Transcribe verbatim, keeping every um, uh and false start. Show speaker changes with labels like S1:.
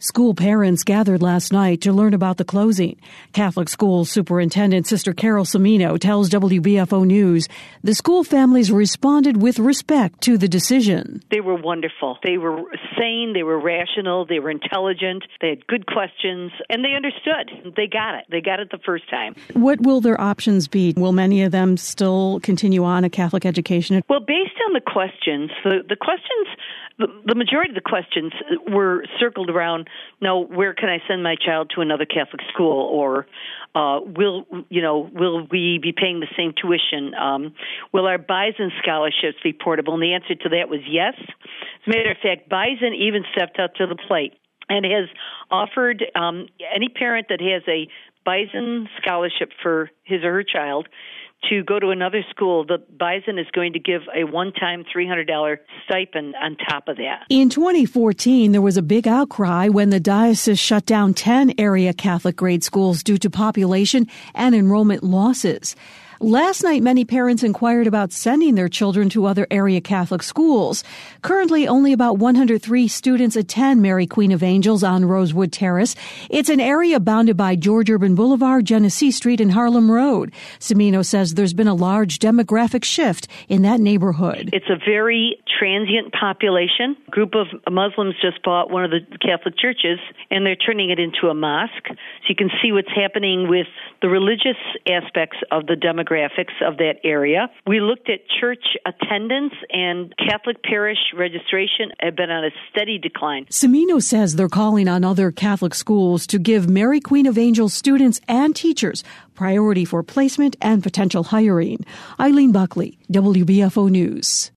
S1: School parents gathered last night to learn about the closing. Catholic School Superintendent Sister Carol Cimino tells W B F O News the school families responded with respect to the decision.
S2: They were wonderful. They were sane, they were rational, they were intelligent, they had good questions, and they understood. They got it. They got it the first time.
S1: What will their options be? Will many of them still continue on a Catholic education?
S2: Well, based on the questions, the, the questions, the, the majority of the questions were circled around, now, where can I send my child to another Catholic school? Or uh, will, you know, will we be paying the same tuition? Um, will our Bison scholarships be portable? And the answer to that was yes. As a matter of fact, Bison even stepped up to the plate and has offered um, any parent that has a Bison scholarship for his or her child to go to another school. The Bison is going to give a one-time three hundred dollars stipend on top of that.
S1: In twenty fourteen, there was a big outcry when the diocese shut down ten area Catholic grade schools due to population and enrollment losses. Last night, many parents inquired about sending their children to other area Catholic schools. Currently, only about one hundred three students attend Mary Queen of Angels on Rosewood Terrace. It's an area bounded by George Urban Boulevard, Genesee Street, and Harlem Road. Cimino says there's been a large demographic shift in that neighborhood.
S2: It's a very transient population. A group of Muslims just bought one of the Catholic churches, and they're turning it into a mosque. So you can see what's happening with the religious aspects of the demographic graphics of that area. We looked at church attendance, and Catholic parish registration have been on a steady decline.
S1: Cimino says they're calling on other Catholic schools to give Mary Queen of Angels students and teachers priority for placement and potential hiring. Eileen Buckley, W B F O News.